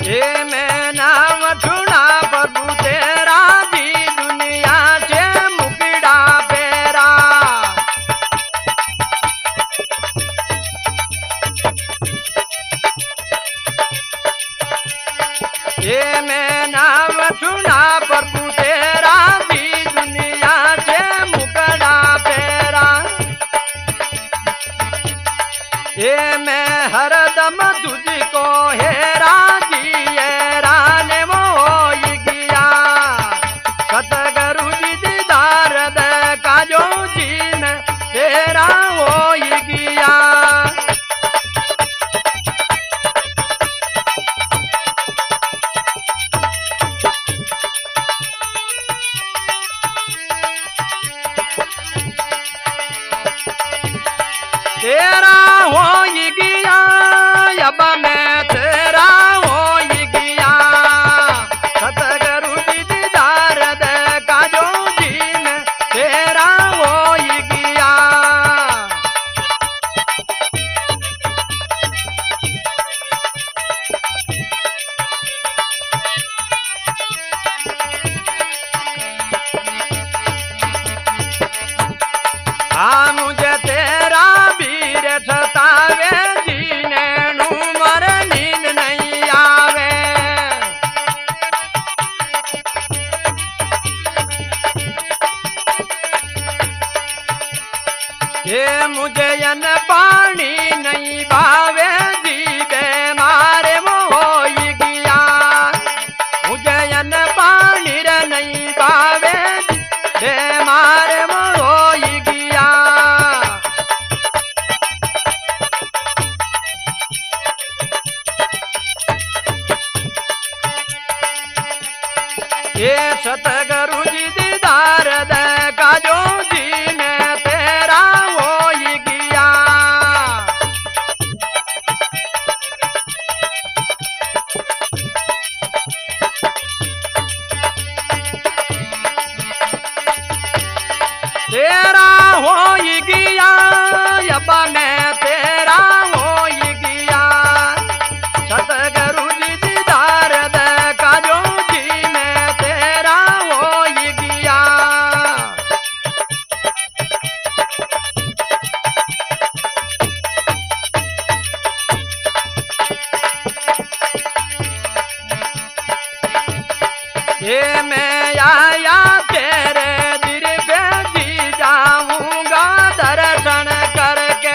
ये मैं नाम छुड़ा प्रभु तेरा जी दुनिया से मुकड़ा पेरा। ये मैं नाम छुड़ा प्रभु तेरा जी दुनिया से मुकड़ा पेरा। ये मैं हरदम तुझको हेरा जी राने मोई गया। सतगुरु जी दीदार का जो जी में तेरा होई गया। तेरा होई गया अब मैं तेरा होई गया। सतगुरु जी दीदार का जो जी में तेरा होई गया। हाँ मुझे तेरा वीर सतावे जीने नू मर नींद नहीं आवे। ये मुझे यन पानी नहीं भावे जी बेमार होई गया। मुझे यन पानी रे नहीं भावे बेमार होई गया। ये सतगुरु जी दीदार का जो जी में तेरा होई गया। तेरा होई गया अब मैं तेरा होई गया। सतगुरु जी दीदार का जो जी में तेरा होई गया। ये मैं आया तेरे दिल पे जी जाऊंगा दर्शन करके।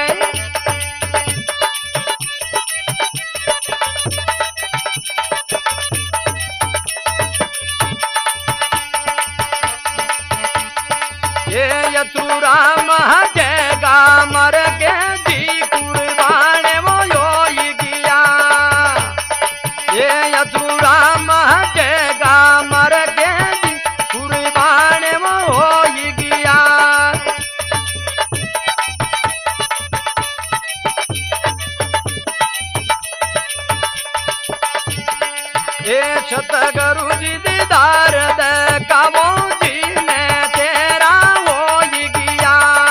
ये यतुरा महजेगा मर के जी कुर्बान वो होई गया। ये यतुरा महजेगा मर के जी कुर्बान वो होई गया। ये सतगुरु जी दीदार का वो जी में तेरा होई गया।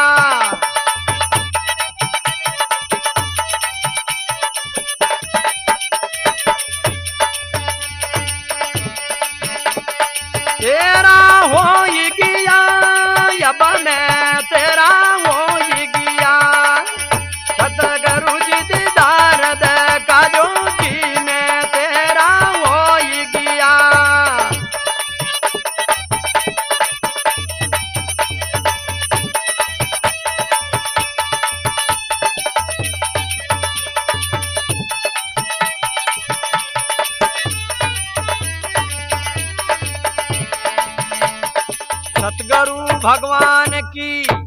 तेरा होई गया अब मैं तेरा होई गया। सतगुरु जी दीदार का जो जी में तेरा होई गया। सतगुरु भगवान की